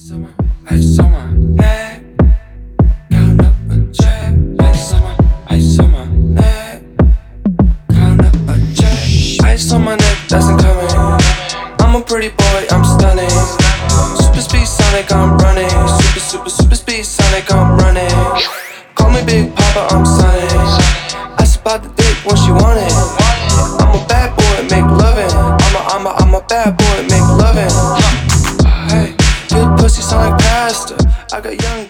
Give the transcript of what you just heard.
Ice on my neck, count up a check. Ice on my neck, count up a check. Ice on my neck, that's incoming. I'm a pretty boy, I'm stunning. Super speed Sonic, I'm running. Super speed Sonic, I'm running. Call me Big Papa, I'm Sonic. Ask about the dick when she want it. I'm a bad boy, make lovin'. I'm a bad boy, make lovin'. Hey, your pussy sound like pasta. I got young